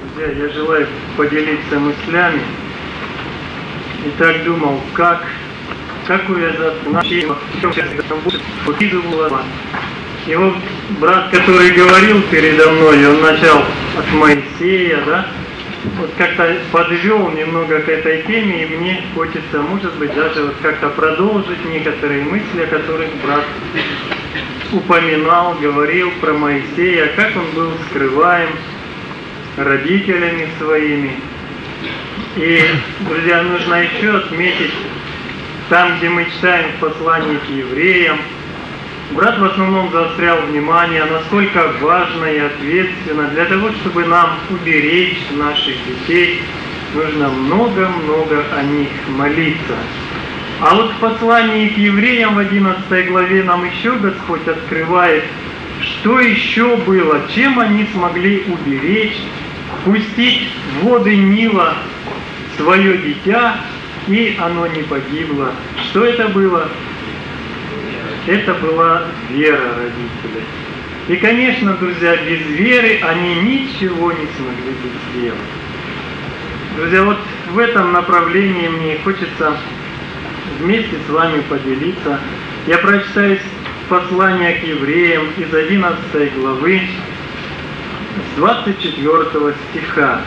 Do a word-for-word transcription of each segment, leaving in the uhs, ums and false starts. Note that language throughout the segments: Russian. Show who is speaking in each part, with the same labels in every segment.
Speaker 1: Друзья, я желаю поделиться мыслями. И так думал, как, какую я значение выкидывала. И вот брат, который говорил передо мной, он начал от Моисея, да, вот как-то подвел немного к этой теме, и мне хочется, может быть, даже вот как-то продолжить некоторые мысли, о которых брат упоминал, говорил про Моисея, как он был скрываем родителями своими. И, друзья, нужно еще отметить, там, где мы читаем в послании к евреям, брат в основном заострял внимание, насколько важно и ответственно для того, чтобы нам уберечь наших детей, нужно много-много о них молиться. А вот в послании к евреям в одиннадцатой главе нам еще Господь открывает, что еще было, чем они смогли уберечь, пустить в воды Нила свое дитя, и оно не погибло. Что это было? Это была вера родителей. И, конечно, друзья, без веры они ничего не смогли бы сделать. Друзья, вот в этом направлении мне хочется вместе с вами поделиться. Я прочитаю послание к евреям из одиннадцатой главы, с двадцать четвёртого стиха.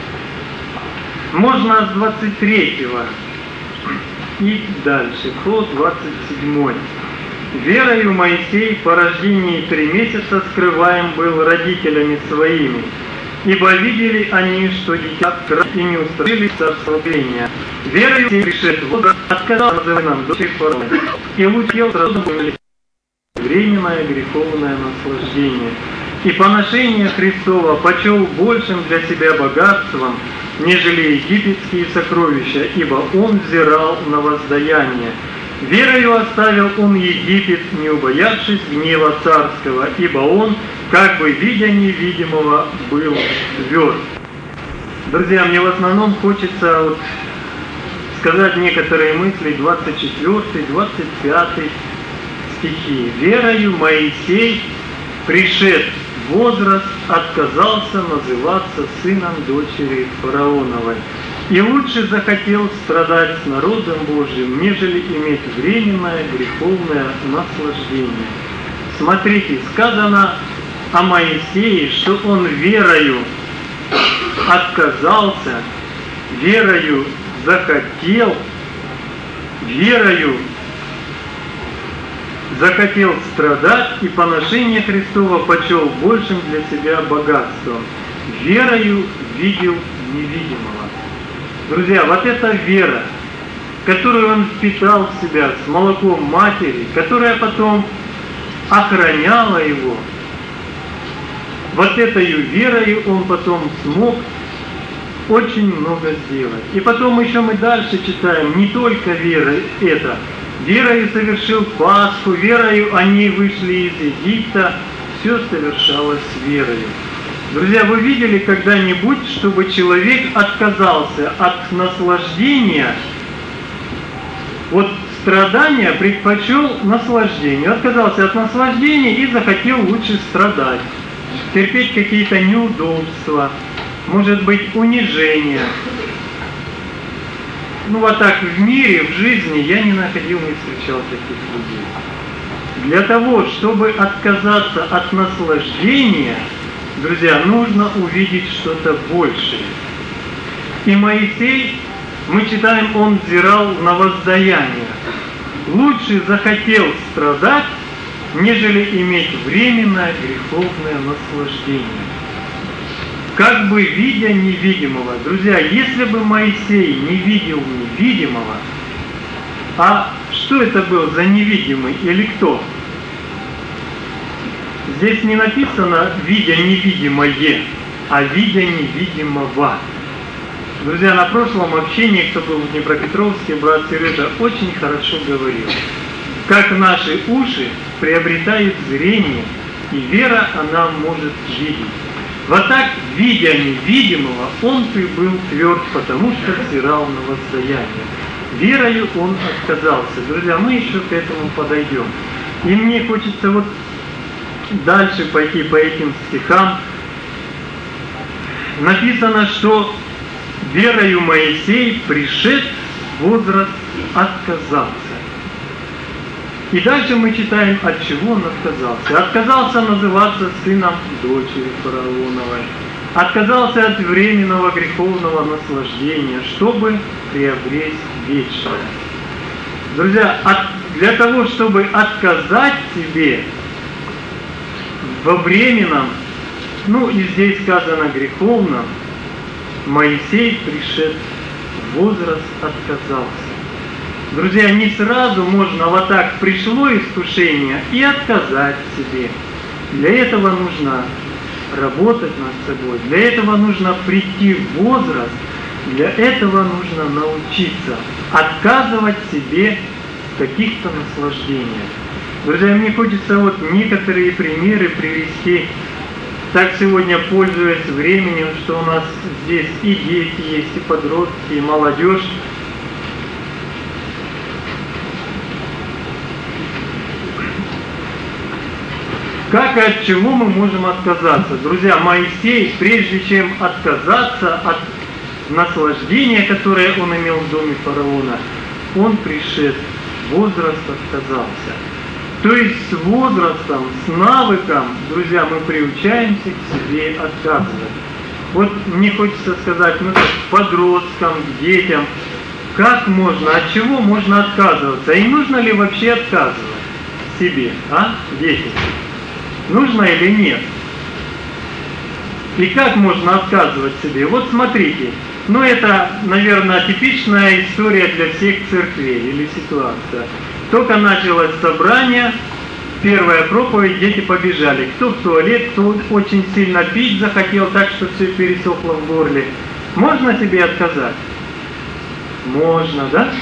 Speaker 1: Можно с двадцать третьего и дальше, по двадцать седьмой. «Верою Моисей по рождении три месяца скрываем был родителями своими, ибо видели они, что дитя и не устроили царствования. Верою пришед возраст, отказал нам дочери фараона, и луч ел сразу были временное греховное наслаждение. И поношение Христова почел большим для себя богатством, нежели египетские сокровища, ибо он взирал на воздаяние. Верою оставил он Египет, не убоявшись гнева царского, ибо он, как бы видя невидимого, был тверд». Друзья, мне в основном хочется вот сказать некоторые мысли двадцать четвёртый, двадцать пятый стихи. «Верою Моисей, пришед в возраст, отказался называться сыном дочери фараоновой, и лучше захотел страдать с народом Божьим, нежели иметь временное греховное наслаждение». Смотрите, сказано о Моисее, что он верою отказался, верою захотел, верою захотел страдать, и поношение Христова почел большим для себя богатством. Верою видел невидимого. Друзья, вот эта вера, которую он впитал в себя с молоком матери, которая потом охраняла его, вот этой верой он потом смог очень много сделать. И потом еще мы дальше читаем, не только вера это, верою совершил Пасху, верою они вышли из Египта, все совершалось верою. Друзья, вы видели когда-нибудь, чтобы человек отказался от наслаждения, от страдания, предпочел наслаждению, отказался от наслаждения и захотел лучше страдать, терпеть какие-то неудобства, может быть, унижение. Ну вот так в мире, в жизни я не находил, не встречал таких людей. Для того, чтобы отказаться от наслаждения, друзья, нужно увидеть что-то большее. И Моисей, мы читаем, он взирал на воздаяние. Лучше захотел страдать, нежели иметь временное греховное наслаждение. Как бы видя невидимого. Друзья, если бы Моисей не видел невидимого, а что это был за невидимый или кто? Здесь не написано «видя невидимое», а «видя невидимого». Друзья, на прошлом общении, кто был в Днепропетровске, брат Сережа очень хорошо говорил, как наши уши приобретают зрение, и вера она может видеть. Вот так, видя невидимого, он и был тверд, потому что взирал на воздаяние. Верою он отказался. Друзья, мы еще к этому подойдем. И мне хочется вот дальше пойти по этим стихам. написано, что верою Моисей, пришед возраст, отказался. И дальше мы читаем, от чего он отказался. Отказался называться сыном дочери фараоновой. Отказался от временного греховного наслаждения, чтобы приобрести вечное. Друзья, от, для того, чтобы отказать себе во временном, ну и здесь сказано греховном, Моисей, пришед возраст, отказался. Друзья, не сразу можно вот так пришло искушение и отказать себе. Для этого нужно работать над собой, для этого нужно прийти в возраст, для этого нужно научиться отказывать себе в каких-то наслаждениях. Друзья, мне хочется вот некоторые примеры привести. Так сегодня, пользуясь временем, что у нас здесь и дети есть, и подростки, и молодежь. Как и от чего мы можем отказаться? Друзья, Моисей, прежде чем отказаться от наслаждения, которое он имел в доме фараона, он, пришед в возраст, отказался. То есть с возрастом, с навыком, друзья, мы приучаемся к себе отказывать. Вот мне хочется сказать, ну, к подросткам, к детям, как можно, от чего можно отказываться? И нужно ли вообще отказывать себе, а, дети? Нужно или нет? И как можно отказывать себе? Вот смотрите, ну это, наверное, типичная история для всех церквей или ситуация. Только началось собрание, первая проповедь, дети побежали. Кто в туалет, кто очень сильно пить захотел, так что все пересохло в горле. Можно себе отказать? Можно, да?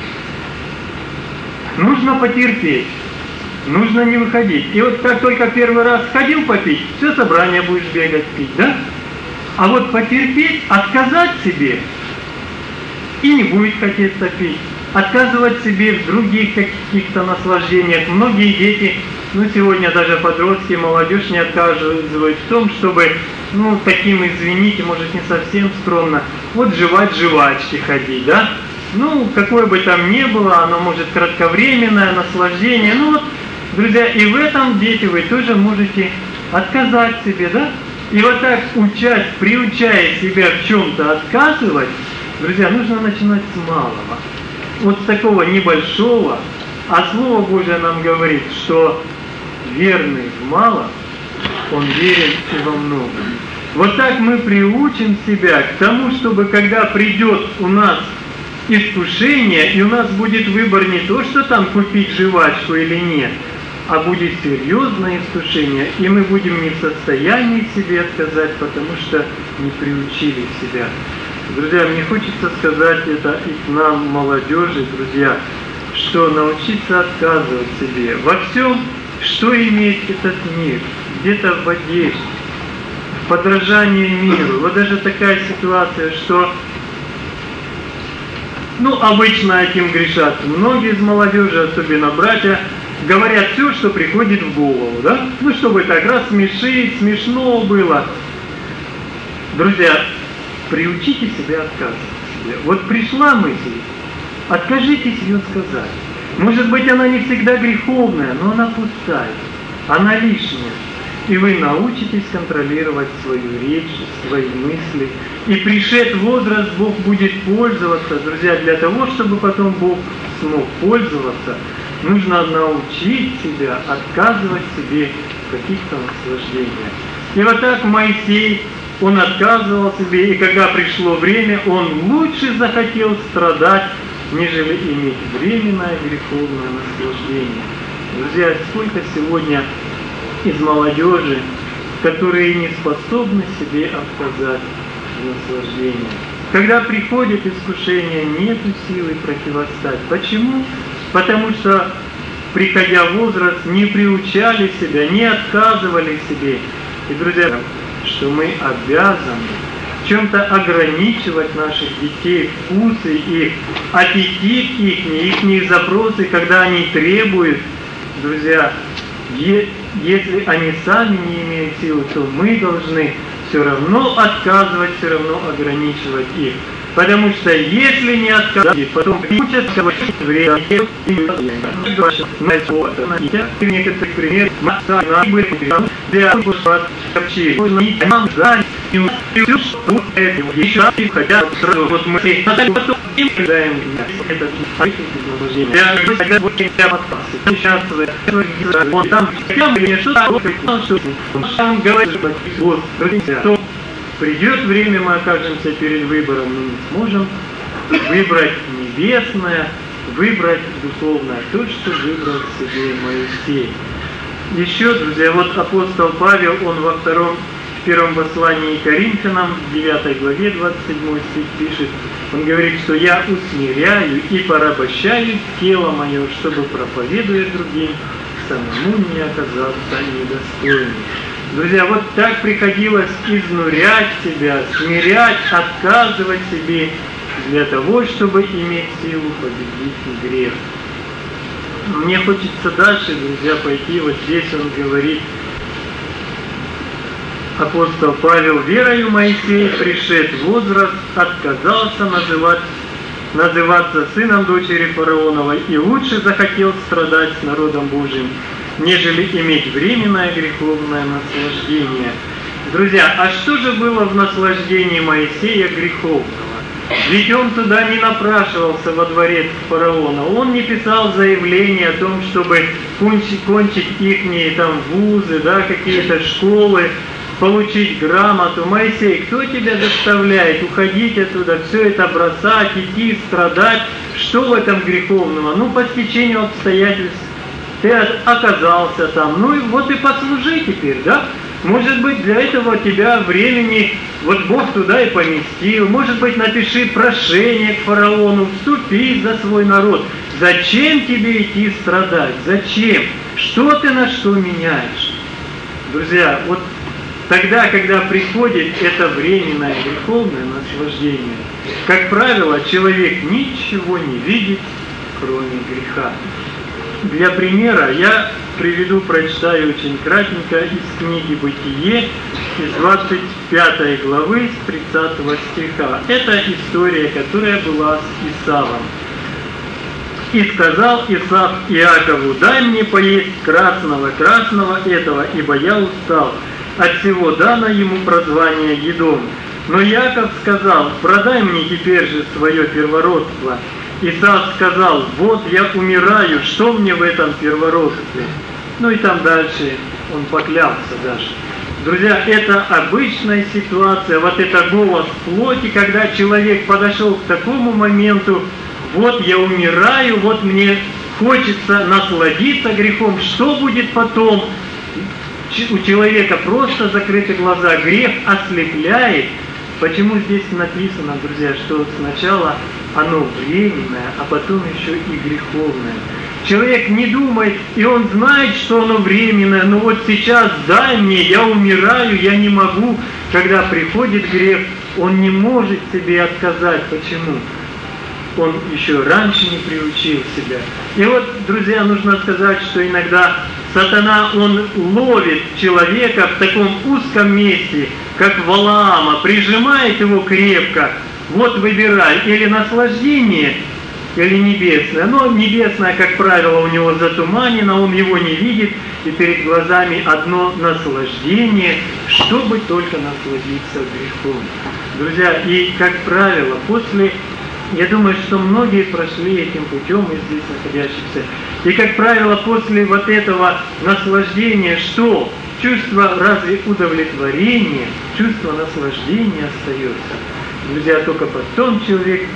Speaker 1: Нужно потерпеть. Нужно не выходить. И вот как только первый раз ходил попить, все собрание будешь бегать пить, да? А вот потерпеть, отказать себе, и не будет хотеться пить. Отказывать себе в других каких-то наслаждениях. Многие дети, ну сегодня даже подростки, молодежь не отказывают в том, чтобы, ну таким, извините, может не совсем скромно, вот жевать жвачки ходить, да? Ну, какое бы там ни было, оно может кратковременное наслаждение, ну вот, друзья, и в этом, дети, вы тоже можете отказать себе, да? И вот так, учась, приучая себя в чем-то отказывать, друзья, нужно начинать с малого. Вот с такого небольшого, а Слово Божие нам говорит, что верный в малом, он верен и во многом. Вот так мы приучим себя к тому, чтобы когда придет у нас искушение, и у нас будет выбор не то, что там купить жвачку или нет, а будет серьезное искушение, и мы будем не в состоянии себе отказать, потому что не приучили себя. Друзья, мне хочется сказать это и к нам, молодежи, друзья, что научиться отказывать себе во всем, что имеет этот мир, где-то в одежде, в подражании миру. Вот даже такая ситуация, что, ну, обычно этим грешат многие из молодежи, особенно братья, говорят все, что приходит в голову, да? Ну, чтобы так рассмешить, смешно было. Друзья, приучите себя отказывать себе. Вот пришла мысль, откажитесь ее сказать. Может быть, она не всегда греховная, но она пустая, она лишняя. И вы научитесь контролировать свою речь, свои мысли. И пришед возраст, Бог будет пользоваться, друзья, для того, чтобы потом Бог смог пользоваться, нужно научить себя отказывать себе в каких-то наслаждениях. И вот так Моисей, он отказывал себе, и когда пришло время, он лучше захотел страдать, нежели иметь временное греховное наслаждение. Друзья, сколько сегодня из молодежи, которые не способны себе отказать в наслаждении. Когда приходит искушение, нет силы противостать. Почему? Потому что, приходя в возраст, не приучали себя, не отказывали себе. И, друзья, что мы обязаны в чем-то ограничивать наших детей, вкусы их, аппетит их, их запросы, когда они требуют, друзья, если они сами не имеют силы, то мы должны все равно отказывать, все равно ограничивать их. Потому что если не отказать, потом учатся время и некоторых примеров были для общения. Нам за еще раз хотят сразу вот мы потом им даем этот он там он говорит, что придет время, мы окажемся перед выбором, мы не сможем выбрать небесное, выбрать духовное, то, что выбрал себе Моисей. Еще, друзья, вот апостол Павел, он во втором, в первом послании Коринфянам, в девятой главе, двадцать седьмой стих пишет, он говорит, что я усмиряю и порабощаю тело мое, чтобы, проповедуя другим, самому не оказаться недостойным. Друзья, вот так приходилось изнурять себя, смирять, отказывать себе для того, чтобы иметь силу победить грех. Мне хочется дальше, друзья, пойти. Вот здесь он говорит, апостол Павел, верою Моисей, пришед в возраст, отказался называть, называться сыном дочери фараоновой и лучше захотел страдать с народом Божьим, нежели иметь временное греховное наслаждение. Друзья, а что же было в наслаждении Моисея греховного? Ведь он туда не напрашивался во дворец фараона, он не писал заявление о том, чтобы кончить, кончить ихние там вузы, да, какие-то школы, получить грамоту. Моисей, кто тебя заставляет уходить оттуда, все это бросать, идти, страдать? Что в этом греховного? Ну, по стечению обстоятельств ты оказался там, ну и вот и послужи теперь, да? Может быть, для этого тебя времени, вот Бог туда и поместил. Может быть, напиши прошение к фараону, вступи за свой народ. Зачем тебе идти страдать? Зачем? Что ты на что меняешь? Друзья, вот тогда, когда приходит это временное греховное наслаждение, как правило, человек ничего не видит, кроме греха. Для примера я приведу, прочитаю очень кратенько из книги «Бытие», из двадцать пятой главы, с тридцатого стиха. Это история, которая была с Исавом. «И сказал Исав Иакову, дай мне поесть красного, красного этого, ибо я устал. От всего дано ему прозвание Едом. Но Иаков сказал, продай мне теперь же свое первородство. Исав сказал, вот я умираю, что мне в этом первородстве? Ну и там дальше он поклялся даже. Друзья, это обычная ситуация, вот это голос плоти, когда человек подошел к такому моменту, вот я умираю, вот мне хочется насладиться грехом, что будет потом? У человека просто закрыты глаза, грех ослепляет. Почему здесь написано, друзья, что сначала оно временное, а потом еще и греховное? Человек не думает, и он знает, что оно временное, но вот сейчас дай мне, я умираю, я не могу. Когда приходит грех, он не может себе отказать. Почему? Он еще раньше не приучил себя. И вот, друзья, нужно сказать, что иногда сатана, он ловит человека в таком узком месте, как Валаама, прижимает его крепко. Вот выбирай, или наслаждение, или небесное. Но небесное, как правило, у него затуманено, он его не видит, и перед глазами одно наслаждение, чтобы только насладиться грехом. Друзья, и, как правило, после... Я думаю, что многие прошли этим путем из здесь находящихся. И, как правило, после вот этого наслаждения, что? Чувство разве удовлетворения, чувство наслаждения остается. Друзья, только потом человек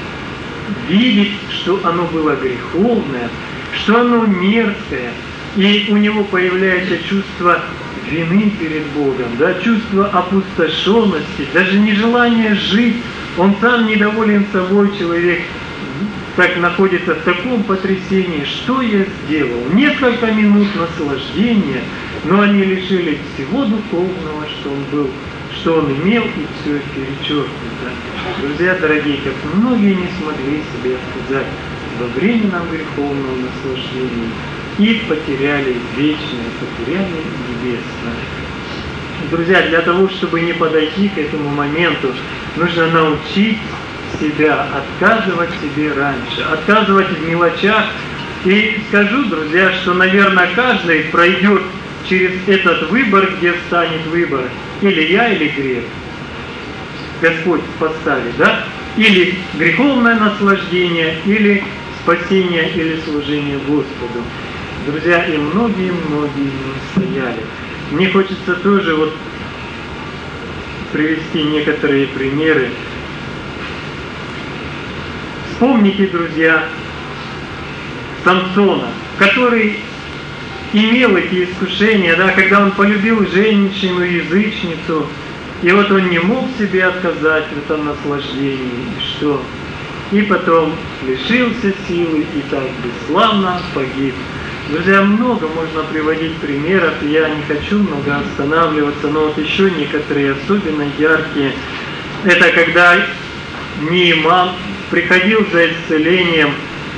Speaker 1: видит, что оно было греховное, что оно мерзкое, и у него появляется чувство вины перед Богом, да, чувство опустошенности, даже нежелание жить. Он сам недоволен собой, человек так находится в таком потрясении, что я сделал. Несколько минут наслаждения, но они лишили всего духовного, что он был, что он имел, и все перечеркнуто. Друзья дорогие, как многие не смогли себе отказать во временном греховном наслаждении и потеряли вечное, потеряли небесное. Друзья, для того, чтобы не подойти к этому моменту, нужно научить себя отказывать себе раньше, отказывать в мелочах. И скажу, друзья, что, наверное, каждый пройдет через этот выбор, где станет выбор, или я, или грех. Господь поставит, да? Или греховное наслаждение, или спасение, или служение Господу. Друзья, и многие-многие не стояли. Мне хочется тоже вот привести некоторые примеры. Вспомните, друзья, Самсона, который имел эти искушения, да, когда он полюбил женщину, язычницу, и вот он не мог себе отказать в этом наслаждении. И что? И потом лишился силы и так бесславно погиб. Друзья, много можно приводить примеров, я не хочу много останавливаться, но вот еще некоторые особенно яркие. Это когда Нееман приходил за исцелением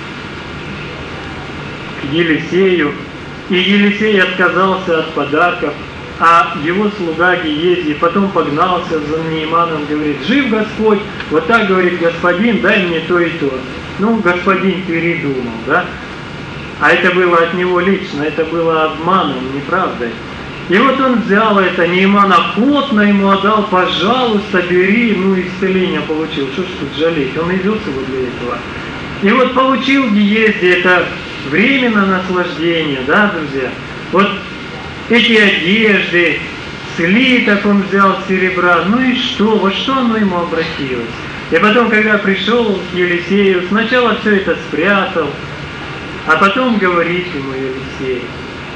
Speaker 1: к Елисею, и Елисей отказался от подарков, а его слуга Гиези потом погнался за Нееманом, говорит: «Жив Господь!» Вот так говорит: «Господин, дай мне то и то». Ну, господин передумал, да? А это было от него лично, это было обманом, неправдой. И вот он взял это, Нееман охотно ему отдал: «Пожалуйста, бери», ну, исцеление получил. Что ж тут жалеть? Он и вез его для этого. И вот получил Гиези это временное наслаждение, да, друзья? Вот эти одежды, слиток он взял серебра, ну и что? Во что оно ему обратилось? И потом, когда пришел к Елисею, сначала все это спрятал, а потом говорит ему Елисей: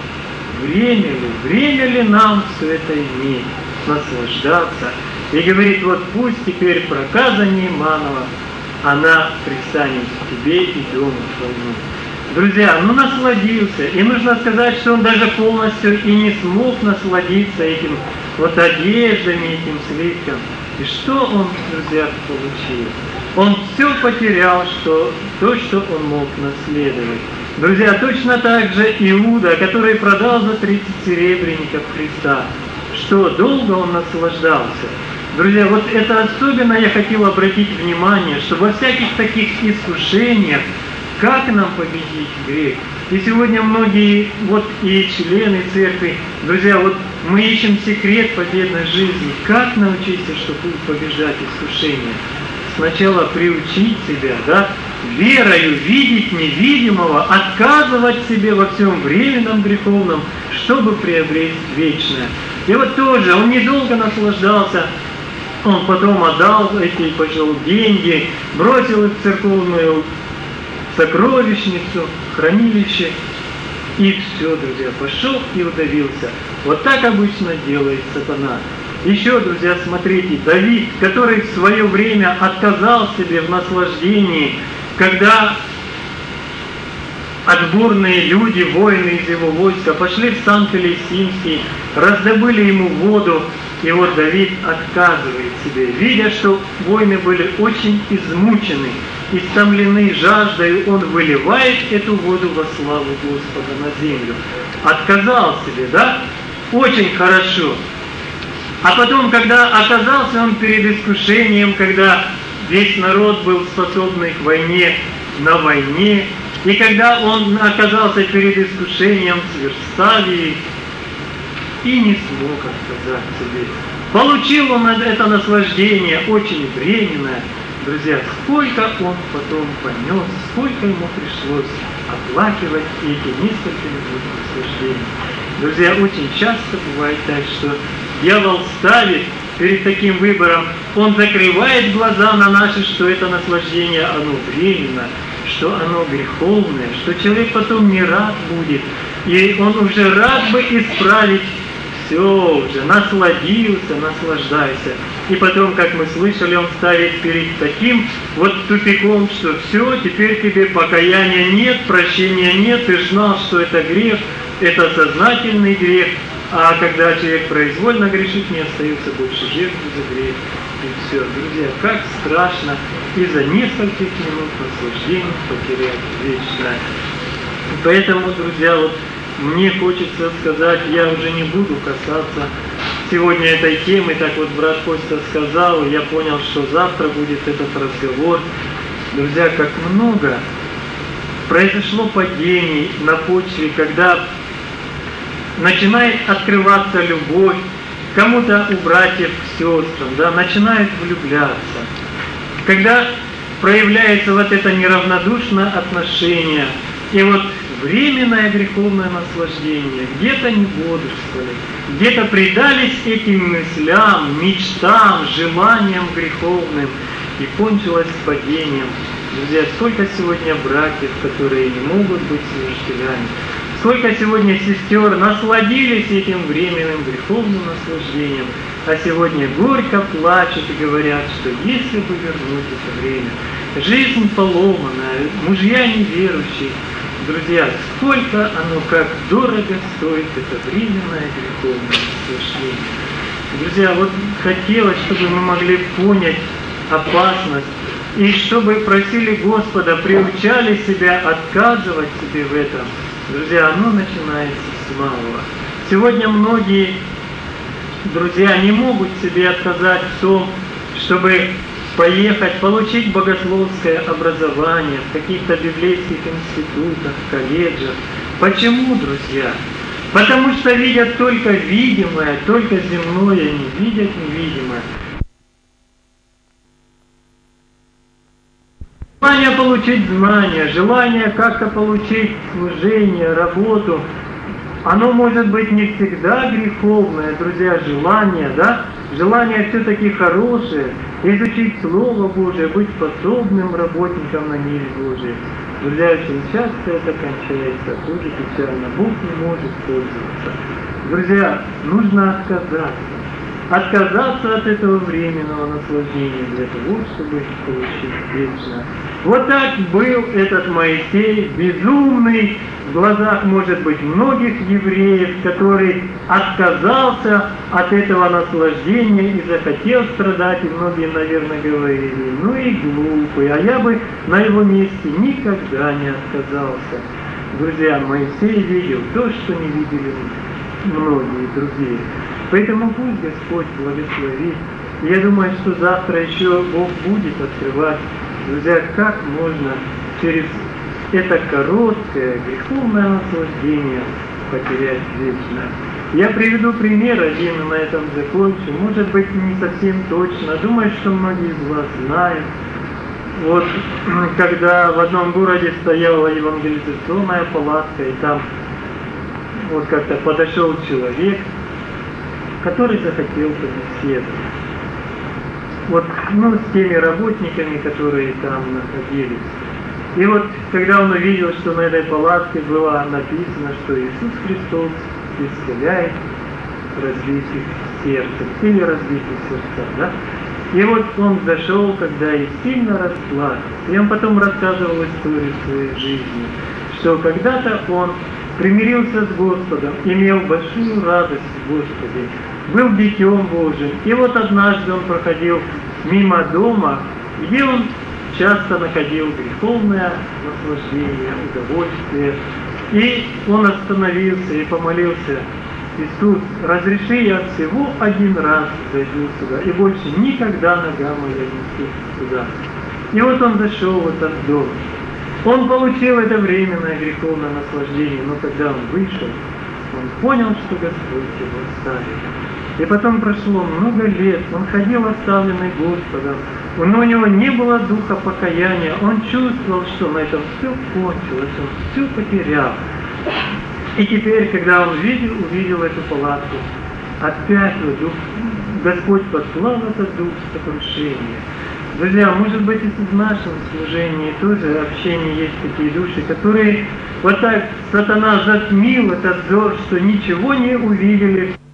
Speaker 1: время ли, время ли нам все это иметь, наслаждаться? И говорит: вот пусть теперь проказа Нееманова, она пристанет к тебе и дому твоему. Друзья, ну насладился. И нужно сказать, что он даже полностью и не смог насладиться этим вот одеждами, этим слитком. И что он, друзья, получил? Он все потерял, что, то, что он мог наследовать. Друзья, точно так же Иуда, который продал за тридцать серебряников Христа. Что, долго он наслаждался? Друзья, вот это особенно я хотел обратить внимание, что во всяких таких искушениях, как нам победить грех? И сегодня многие, вот и члены церкви, друзья, вот мы ищем секрет победной жизни. Как научиться, чтобы побеждать искушения? Сначала приучить себя, да, верою видеть невидимого, отказывать себе во всем временном греховном, чтобы приобрести вечное. И вот тоже он недолго наслаждался, он потом отдал эти, пожалуй, деньги, бросил их в церковную сокровищницу, хранилище, и все, друзья, пошел и удавился. Вот так обычно делает сатана. Еще, друзья, смотрите, Давид, который в свое время отказал себе в наслаждении, когда отборные люди, воины из его войска, пошли в стан Филистимский, раздобыли ему воду, и вот Давид отказывает себе, видя, что воины были очень измучены, истомлены жаждой, он выливает эту воду во славу Господа на землю. Отказал себе, да? Очень хорошо. А потом, когда оказался он перед искушением, когда весь народ был способный к войне, на войне, и когда он оказался перед искушением с Версавией, и не смог отказать себе. Получил он это наслаждение, очень временное. Друзья, сколько он потом понес, сколько ему пришлось оплакивать эти несколько минут наслаждений. Друзья, очень часто бывает так, что дьявол ставит перед таким выбором, он закрывает глаза на наши, что это наслаждение, оно временно, что оно греховное, что человек потом не рад будет, и он уже рад бы исправить все уже, насладился, наслаждайся. И потом, как мы слышали, он ставит перед таким вот тупиком, что все, теперь тебе покаяния нет, прощения нет, ты знал, что это грех, это сознательный грех, а когда человек произвольно грешит, не остается больше жертвы за грех. И все, друзья, как страшно из-за нескольких минут наслаждений потерять вечное. Поэтому, друзья, вот мне хочется сказать, я уже не буду касаться сегодня этой темы, так вот брат Костя сказал, и я понял, что завтра будет этот разговор. Друзья, как много произошло падений на почве, когда начинает открываться любовь кому-то у братьев к сестрам, да, начинают влюбляться. Когда проявляется вот это неравнодушное отношение, и вот временное греховное наслаждение, где-то не бодрствовали, где-то предались этим мыслям, мечтам, желаниям греховным, и кончилось падением. Друзья, сколько сегодня братьев, которые не могут быть служителями, сколько сегодня сестер насладились этим временным греховным наслаждением, а сегодня горько плачут и говорят, что если бы вернуть это время, жизнь поломанная, мужья неверующие. Друзья, сколько оно, как дорого стоит это временное греховное наслаждение. Друзья, вот хотелось, чтобы мы могли понять опасность, и чтобы просили Господа, приучали себя отказывать себе в этом. Друзья, оно начинается с малого. Сегодня многие, друзья, не могут себе отказать в том, чтобы поехать, получить богословское образование в каких-то библейских институтах, колледжах. Почему, друзья? Потому что видят только видимое, только земное, не видят невидимое. Желание получить знания, желание как-то получить служение, работу, оно может быть не всегда греховное, друзья, желание, да? Желание все-таки хорошее, изучить Слово Божие, быть способным работником на ниве Божией. Друзья, очень часто это кончается, тоже печально, Бог не может пользоваться. Друзья, нужно отказаться. Отказаться от этого временного наслаждения для того, чтобы получить вечное. Вот так был этот Моисей, безумный в глазах, может быть, многих евреев, который отказался от этого наслаждения и захотел страдать, и многие, наверное, говорили, ну и глупый, а я бы на его месте никогда не отказался. Друзья, Моисей видел то, что не видели многие другие. Поэтому пусть Господь благословит. Я думаю, что завтра еще Бог будет открывать, друзья, как можно через это короткое греховное наслаждение потерять вечное. Я приведу пример один, и на этом закончу. Может быть, не совсем точно. Думаю, что многие из вас знают. Вот, когда в одном городе стояла евангелизационная палатка, и там вот как-то подошел человек, который захотел побеседовать. Вот, ну, с теми работниками, которые там находились. И вот, когда он увидел, что на этой палатке было написано, что Иисус Христос исцеляет разбитых сердцем, или разбитых сердца, да? И вот он зашел, когда и сильно расплакался. И он потом рассказывал историю своей жизни, что когда-то он примирился с Господом, имел большую радость в Господе, был Детем Божьим. И вот однажды он проходил мимо дома, где он часто находил греховное наслаждение, удовольствие. И он остановился и помолился: Иисус, разреши, я всего один раз зайду сюда, и больше никогда нога моя не ступит сюда. И вот он зашел в этот дом. Он получил это временное греховное наслаждение, но когда он вышел, он понял, что Господь его оставил. И потом прошло много лет, он ходил оставленный Господом, но у него не было духа покаяния, он чувствовал, что на этом все кончилось, он все потерял. И теперь, когда он видел, увидел эту палатку, опять вот дух, Господь послал этот дух сокрушения. Друзья, может быть, и в нашем служении тоже общение есть такие души, которые вот так сатана затмил этот взор, что ничего не увидели.